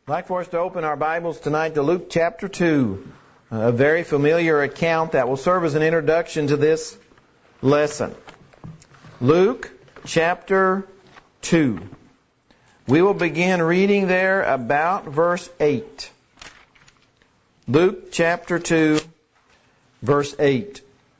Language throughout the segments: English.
I'd like for us to open our Bibles tonight to Luke chapter 2, a very familiar account that will serve as an introduction to this lesson. Luke chapter 2. We will begin reading there about verse 8. Luke chapter 2, verse 8.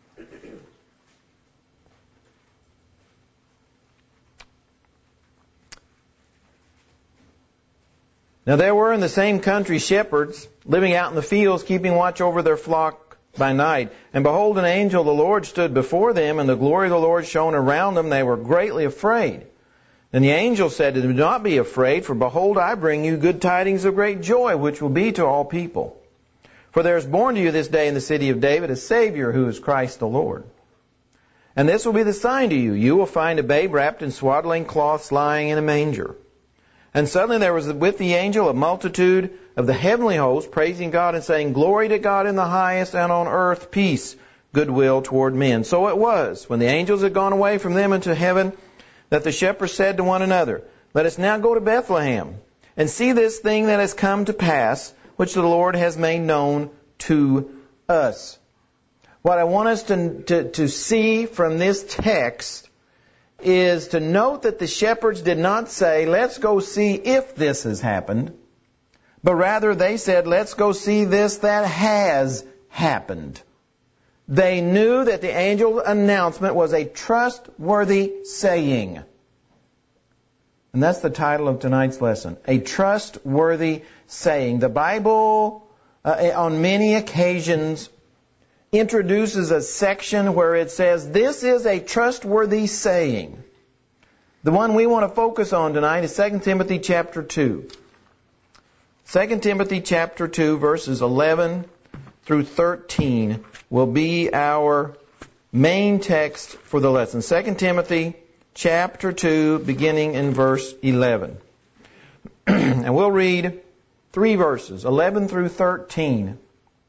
Now there were in the same country shepherds living out in the fields, keeping watch over their flock by night. And behold, an angel of the Lord stood before them, and the glory of the Lord shone around them. They were greatly afraid. Then the angel said to them, "Do not be afraid, for behold, I bring you good tidings of great joy, which will be to all people. For there is born to you this day in the city of David a Savior, who is Christ the Lord. And this will be the sign to you. You will find a babe wrapped in swaddling cloths lying in a manger." And suddenly there was with the angel a multitude of the heavenly host, praising God and saying, "Glory to God in the highest, and on earth peace, goodwill toward men." So it was, when the angels had gone away from them into heaven, that the shepherds said to one another, "Let us now go to Bethlehem, and see this thing that has come to pass, which the Lord has made known to us." What I want us to see from this text is to note that the shepherds did not say, "Let's go see if this has happened," but rather they said, "Let's go see this that has happened." They knew that the angel's announcement was a trustworthy saying. And that's the title of tonight's lesson, a trustworthy saying. The Bible, on many occasions, introduces a section where it says, "This is a trustworthy saying." The one we want to focus on tonight is 2 Timothy chapter 2. 2 Timothy chapter 2, verses 11 through 13 will be our main text for the lesson. 2 Timothy chapter 2, beginning in verse 11. And we'll read 3 verses, 11 through 13.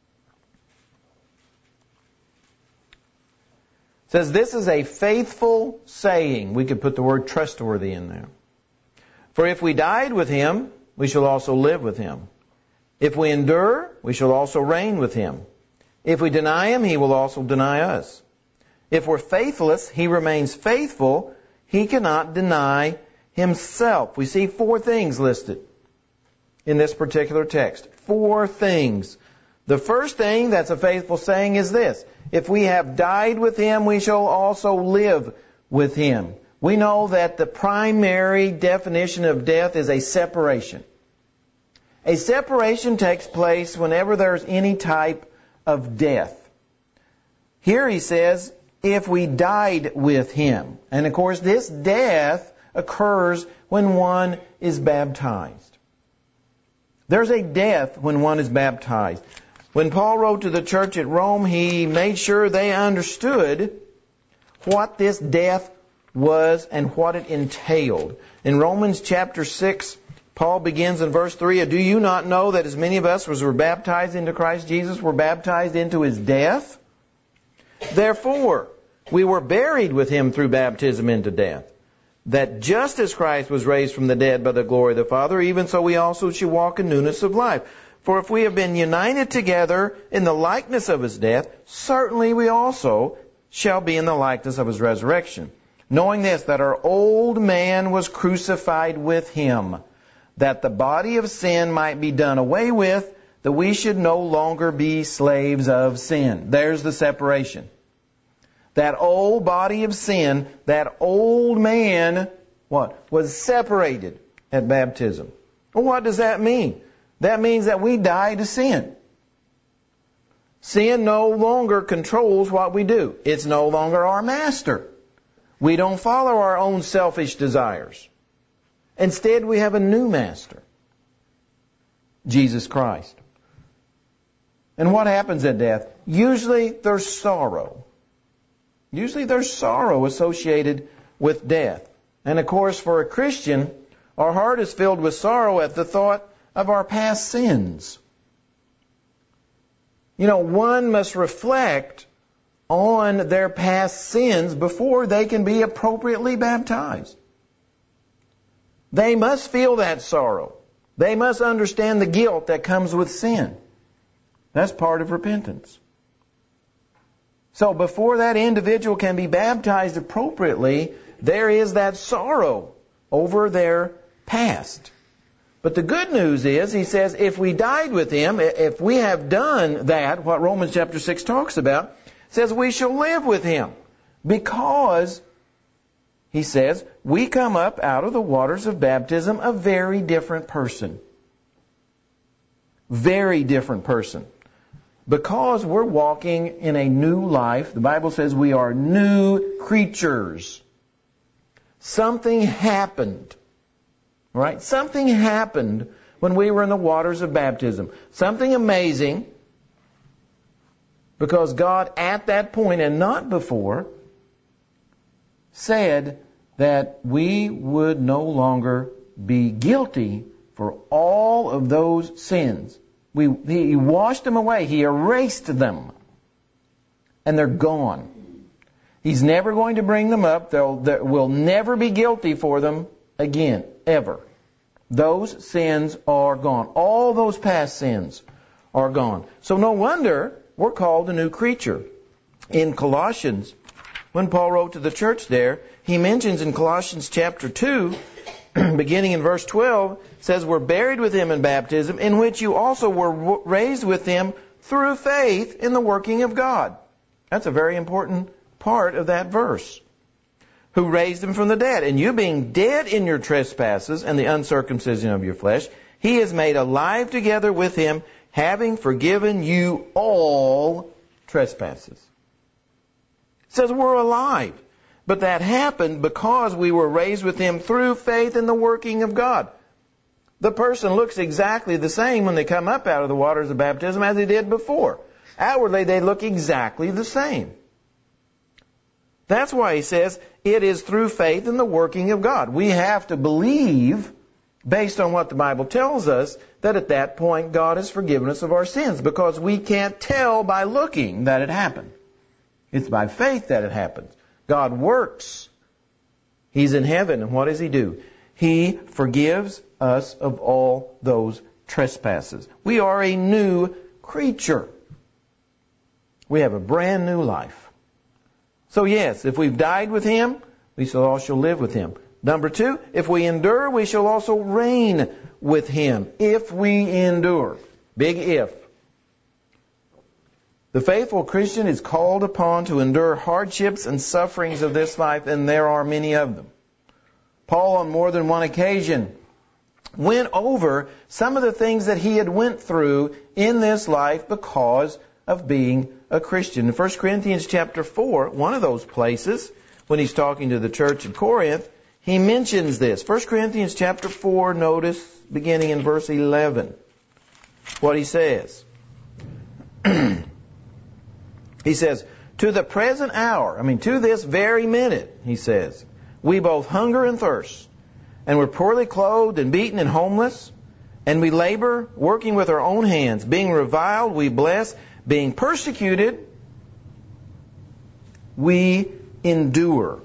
It says, "This is a faithful saying." We could put the word trustworthy in there. "For if we died with Him, we shall also live with Him. If we endure, we shall also reign with Him. If we deny Him, He will also deny us. If we're faithless, He remains faithful. He cannot deny Himself." We see 4 things listed in this particular text. 4 things. The first thing that's a faithful saying is this: if we have died with Him, we shall also live with Him. We know that the primary definition of death is a separation. A separation takes place whenever there's any type of death. Here he says, if we died with Him. And of course, this death occurs when one is baptized. There's a death when one is baptized. When Paul wrote to the church at Rome, he made sure they understood what this death was and what it entailed. In Romans chapter 6, Paul begins in verse 3, "Do you not know that as many of us as were baptized into Christ Jesus were baptized into His death? Therefore, we were buried with Him through baptism into death, that just as Christ was raised from the dead by the glory of the Father, even so we also should walk in newness of life. For if we have been united together in the likeness of His death, certainly we also shall be in the likeness of His resurrection. Knowing this, that our old man was crucified with Him, that the body of sin might be done away with, that we should no longer be slaves of sin." There's the separation. That old body of sin, that old man, was separated at baptism. Well, what does that mean? That means that we die to sin. Sin no longer controls what we do. It's no longer our master. We don't follow our own selfish desires. Instead, we have a new master, Jesus Christ. And what happens at death? Usually there's sorrow. Usually there's sorrow associated with death. And of course, for a Christian, our heart is filled with sorrow at the thought of our past sins. One must reflect on their past sins before they can be appropriately baptized. They must feel that sorrow. They must understand the guilt that comes with sin. That's part of repentance. So before that individual can be baptized appropriately, there is that sorrow over their past. But the good news is, he says, if we died with Him, if we have done that, what Romans chapter 6 talks about, says we shall live with Him. Because, he says, we come up out of the waters of baptism a very different person. Very different person. Because we're walking in a new life, the Bible says we are new creatures. Something happened. Right? Something happened when we were in the waters of baptism. Something amazing. Because God at that point and not before said that we would no longer be guilty for all of those sins. He washed them away. He erased them. And they're gone. He's never going to bring them up. We'll never be guilty for them again, ever. Those sins are gone. All those past sins are gone. So no wonder we're called a new creature. In Colossians, when Paul wrote to the church there, he mentions in Colossians chapter 2, beginning in verse 12, says, we're buried with Him in baptism, in which you also were raised with Him through faith in the working of God. That's a very important part of that verse. Who raised Him from the dead. And you being dead in your trespasses and the uncircumcision of your flesh, He has made alive together with Him, having forgiven you all trespasses. It says we're alive. But that happened because we were raised with Him through faith in the working of God. The person looks exactly the same when they come up out of the waters of baptism as they did before. Outwardly, they look exactly the same. That's why he says it is through faith in the working of God. We have to believe, based on what the Bible tells us, that at that point God has forgiven us of our sins, because we can't tell by looking that it happened. It's by faith that it happens. God works. He's in heaven, and what does He do? He forgives us of all those trespasses. We are a new creature. We have a brand new life. So yes, if we've died with Him, we shall also live with Him. Number 2, if we endure, we shall also reign with Him. If we endure. Big if. The faithful Christian is called upon to endure hardships and sufferings of this life, and there are many of them. Paul, on more than one occasion, went over some of the things that he had went through in this life because of being a Christian. In 1 Corinthians chapter 4, one of those places, when he's talking to the church in Corinth, he mentions this. 1 Corinthians chapter 4, notice, beginning in verse 11, what he says. He says, to the present hour, to this very minute, he says, we both hunger and thirst, and we're poorly clothed and beaten and homeless, and we labor, working with our own hands. Being reviled, we bless. Being persecuted, we endure.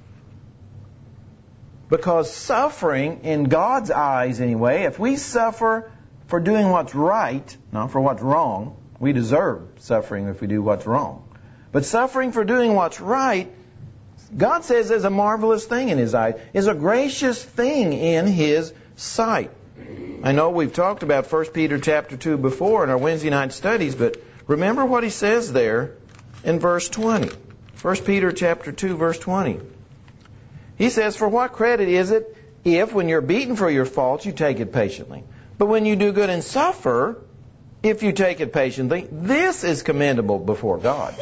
Because suffering, in God's eyes anyway, if we suffer for doing what's right, not for what's wrong, we deserve suffering if we do what's wrong. But suffering for doing what's right, God says is a marvelous thing in His eyes, is a gracious thing in His sight. I know we've talked about 1 Peter chapter 2 before in our Wednesday night studies, but remember what he says there in verse 20. 1 Peter chapter 2, verse 20. He says, for what credit is it if, when you're beaten for your faults, you take it patiently? But when you do good and suffer, if you take it patiently, this is commendable before God.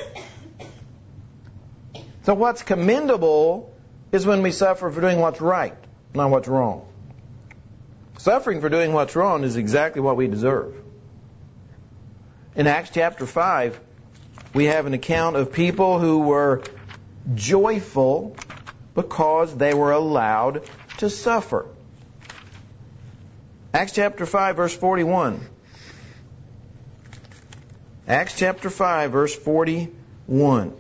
So what's commendable is when we suffer for doing what's right, not what's wrong. Suffering for doing what's wrong is exactly what we deserve. In Acts chapter 5, we have an account of people who were joyful because they were allowed to suffer. Acts chapter 5, verse 41. Acts chapter 5, verse 41.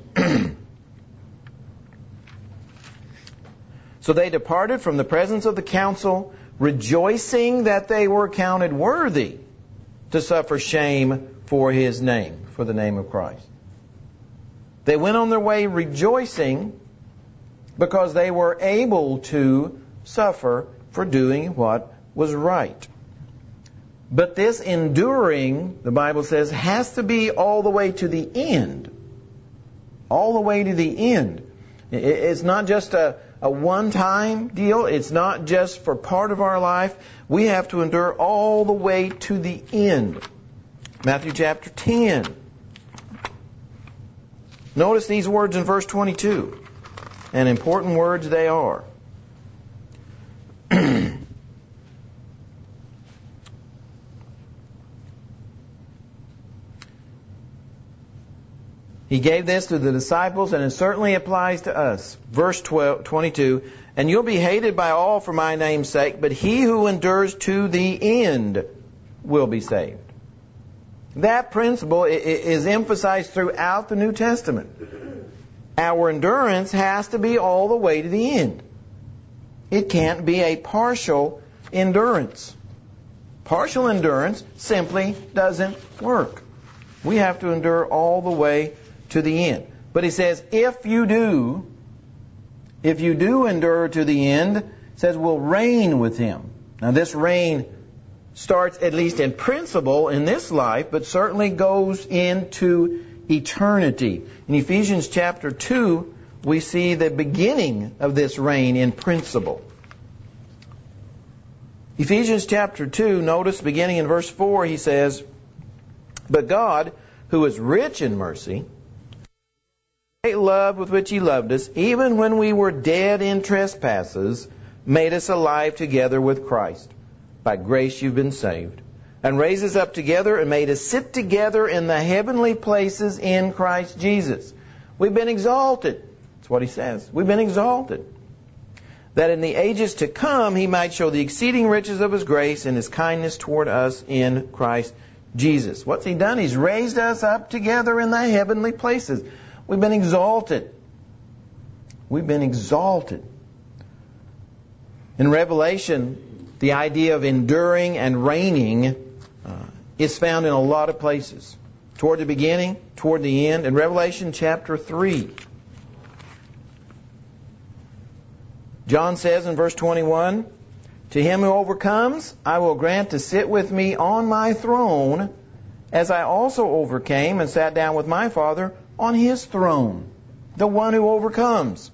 So they departed from the presence of the council, rejoicing that they were counted worthy to suffer shame for His name, for the name of Christ. They went on their way rejoicing because they were able to suffer for doing what was right. But this enduring, the Bible says, has to be all the way to the end. All the way to the end. It's not just a one-time deal. It's not just for part of our life. We have to endure all the way to the end. Matthew chapter 10. Notice these words in verse 22. And important words they are. He gave this to the disciples, and it certainly applies to us. Verse 22, and you'll be hated by all for my name's sake, but he who endures to the end will be saved. That principle is emphasized throughout the New Testament. Our endurance has to be all the way to the end. It can't be a partial endurance. Partial endurance simply doesn't work. We have to endure all the way to the end. But he says, if you do endure to the end, it says we'll reign with Him. Now this reign starts at least in principle in this life, but certainly goes into eternity. In Ephesians chapter 2, we see the beginning of this reign in principle. Ephesians chapter 2, notice beginning in verse 4, he says, but God, who is rich in mercy, great love with which He loved us, even when we were dead in trespasses, made us alive together with Christ. By grace you've been saved. And raised us up together and made us sit together in the heavenly places in Christ Jesus. We've been exalted. That's what he says. We've been exalted. That in the ages to come He might show the exceeding riches of His grace and His kindness toward us in Christ Jesus. What's He done? He's raised us up together in the heavenly places. We've been exalted. We've been exalted. In Revelation, the idea of enduring and reigning is found in a lot of places. Toward the beginning, toward the end. In Revelation chapter 3, John says in verse 21, to him who overcomes, I will grant to sit with me on my throne, as I also overcame and sat down with my Father on His throne. The one who overcomes.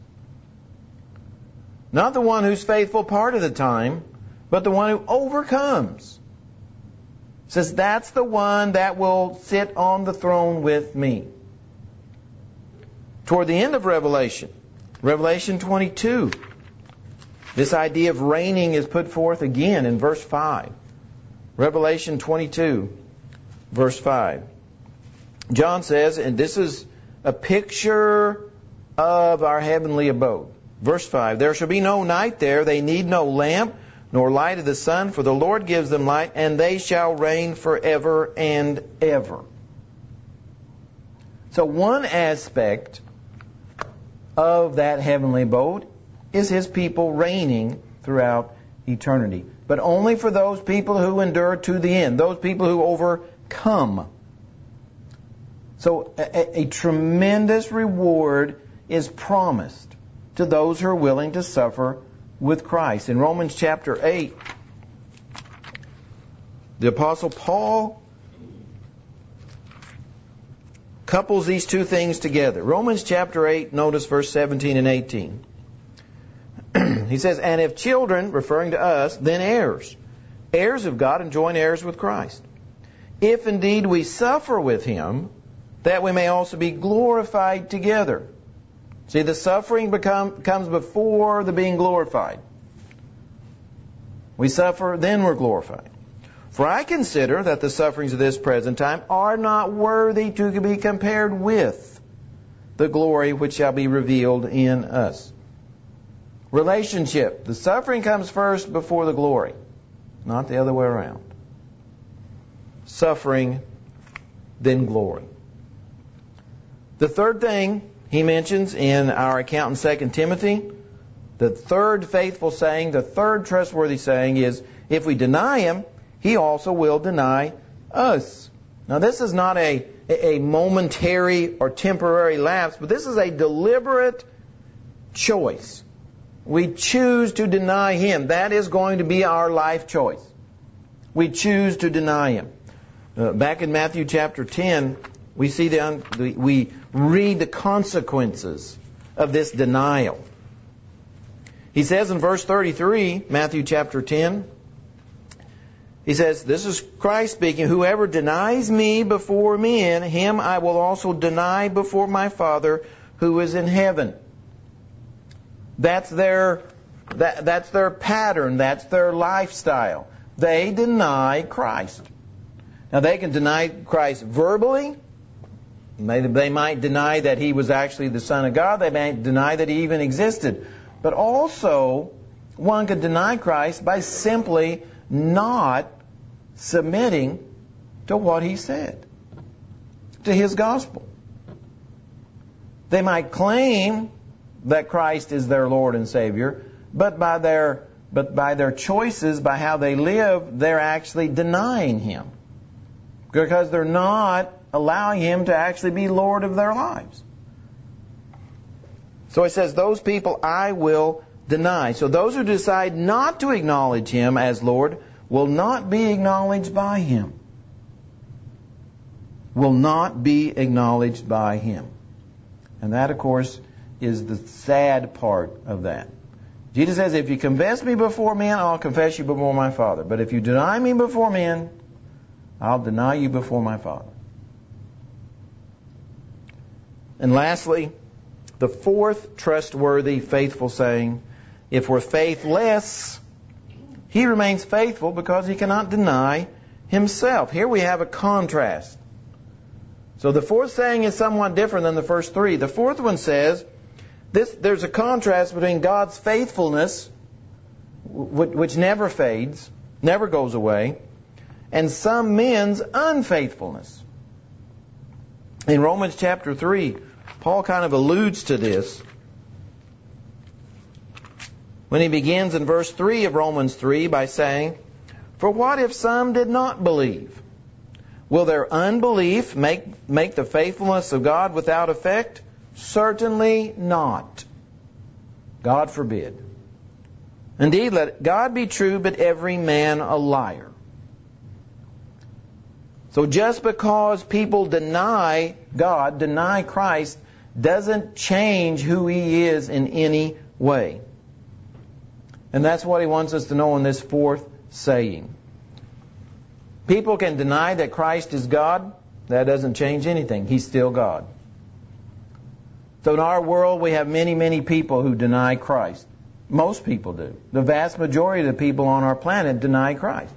Not the one who's faithful part of the time, but the one who overcomes. Says that's the one that will sit on the throne with me. Toward the end of Revelation, Revelation 22, this idea of reigning is put forth again in verse 5. Revelation 22, verse 5. John says, and this is a picture of our heavenly abode. Verse 5, there shall be no night there, they need no lamp, nor light of the sun, for the Lord gives them light, and they shall reign forever and ever. So one aspect of that heavenly abode is His people reigning throughout eternity. But only for those people who endure to the end, those people who overcome. So a tremendous reward is promised to those who are willing to suffer with Christ. In Romans chapter 8, the Apostle Paul couples these two things together. Romans chapter 8, notice verse 17 and 18. He says, and if children, referring to us, then heirs. Heirs of God and joint heirs with Christ. If indeed we suffer with Him, that we may also be glorified together. See, the suffering comes before the being glorified. We suffer, then we're glorified. For I consider that the sufferings of this present time are not worthy to be compared with the glory which shall be revealed in us. Relationship. The suffering comes first before the glory, not the other way around. Suffering, then glory. The third thing he mentions in our account in 2 Timothy The third faithful saying, the third trustworthy saying is, if we deny Him, He also will deny us. Now this is not a momentary or temporary lapse, but this is a deliberate choice. We choose to deny Him. That is going to be our life choice. We choose to deny Him. Back in Matthew chapter 10, we read the consequences of this denial. He says in verse 33, Matthew chapter 10, He says, this is Christ speaking, whoever denies me before men, him I will also deny before my Father who is in heaven. That's their pattern, that's their lifestyle. They deny Christ. Now they can deny Christ verbally. They might deny that He was actually the Son of God. They might deny that He even existed. But also, one could deny Christ by simply not submitting to what He said, to His gospel. They might claim that Christ is their Lord and Savior, but by their choices, by how they live, they're actually denying Him, because they're not allowing Him to actually be Lord of their lives. So it says, those people I will deny. So those who decide not to acknowledge Him as Lord will not be acknowledged by Him. Will not be acknowledged by Him. And that, of course, is the sad part of that. Jesus says, if you confess me before men, I'll confess you before my Father. But if you deny me before men, I'll deny you before my Father. And lastly, the fourth trustworthy, faithful saying, if we're faithless, He remains faithful because He cannot deny Himself. Here we have a contrast. So the fourth saying is somewhat different than the first three. The fourth one says, there's a contrast between God's faithfulness, which never fades, never goes away, and some men's unfaithfulness. In Romans chapter 3, Paul kind of alludes to this when he begins in verse 3 of Romans 3 by saying, for what if some did not believe? Will their unbelief make the faithfulness of God without effect? Certainly not. God forbid. Indeed, let God be true, but every man a liar. So just because people deny God, deny Christ, doesn't change who He is in any way. And that's what He wants us to know in this fourth saying. People can deny that Christ is God. That doesn't change anything. He's still God. So in our world, we have many, many people who deny Christ. Most people do. The vast majority of the people on our planet deny Christ.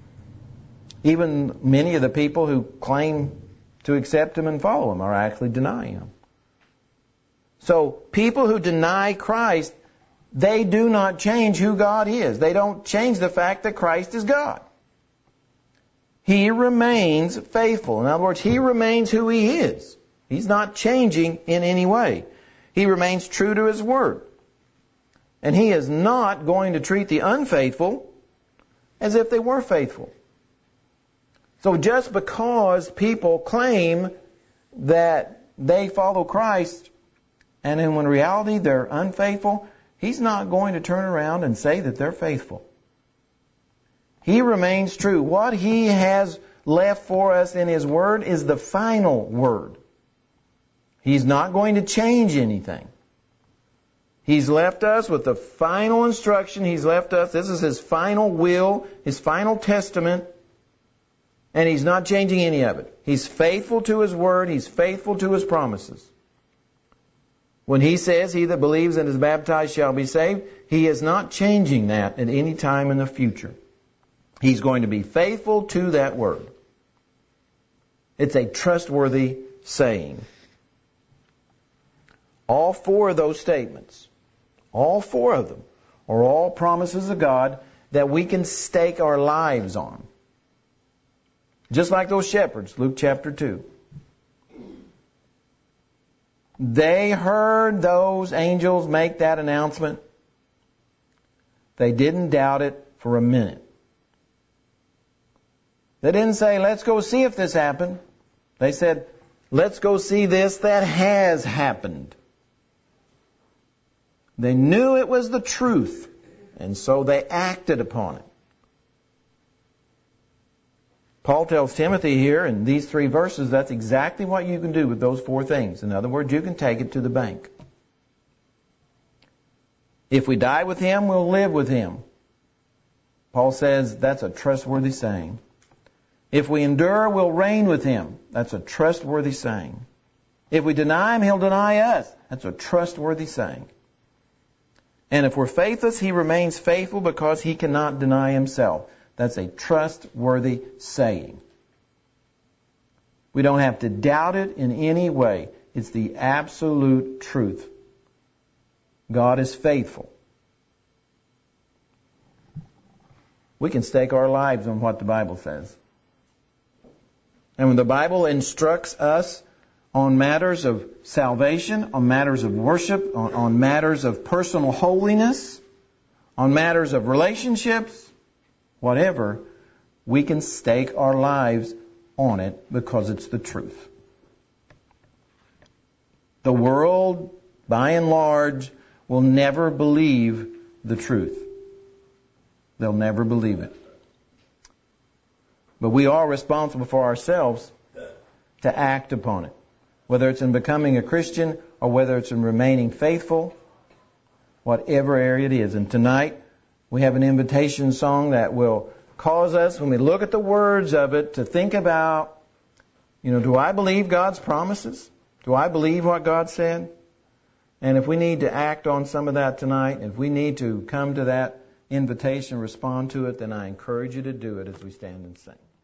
Even many of the people who claim to accept Him and follow Him are actually denying Him. So people who deny Christ, they do not change who God is. They don't change the fact that Christ is God. He remains faithful. In other words, He remains who He is. He's not changing in any way. He remains true to His Word. And He is not going to treat the unfaithful as if they were faithful. So just because people claim that they follow Christ, and in reality they're unfaithful, He's not going to turn around and say that they're faithful. He remains true. What He has left for us in His Word is the final word. He's not going to change anything. He's left us with the final instruction. He's left us, this is His final will, His final testament, and He's not changing any of it. He's faithful to His Word. He's faithful to His promises. When He says, he that believes and is baptized shall be saved, He is not changing that at any time in the future. He's going to be faithful to that word. It's a trustworthy saying. All four of those statements, all four of them, are all promises of God that we can stake our lives on. Just like those shepherds, Luke chapter 2. They heard those angels make that announcement. They didn't doubt it for a minute. They didn't say, let's go see if this happened. They said, let's go see this that has happened. They knew it was the truth, and so they acted upon it. Paul tells Timothy here in these 3 verses that's exactly what you can do with those 4 things. In other words, you can take it to the bank. If we die with Him, we'll live with Him. Paul says that's a trustworthy saying. If we endure, we'll reign with Him. That's a trustworthy saying. If we deny Him, He'll deny us. That's a trustworthy saying. And if we're faithless, He remains faithful because He cannot deny Himself. That's a trustworthy saying. We don't have to doubt it in any way. It's the absolute truth. God is faithful. We can stake our lives on what the Bible says. And when the Bible instructs us on matters of salvation, on matters of worship, on matters of personal holiness, on matters of relationships, whatever, we can stake our lives on it because it's the truth. The world, by and large, will never believe the truth. They'll never believe it. But we are responsible for ourselves to act upon it. Whether it's in becoming a Christian or whether it's in remaining faithful, whatever area it is. And tonight we have an invitation song that will cause us, when we look at the words of it, to think about, do I believe God's promises? Do I believe what God said? And if we need to act on some of that tonight, if we need to come to that invitation, respond to it, then I encourage you to do it as we stand and sing.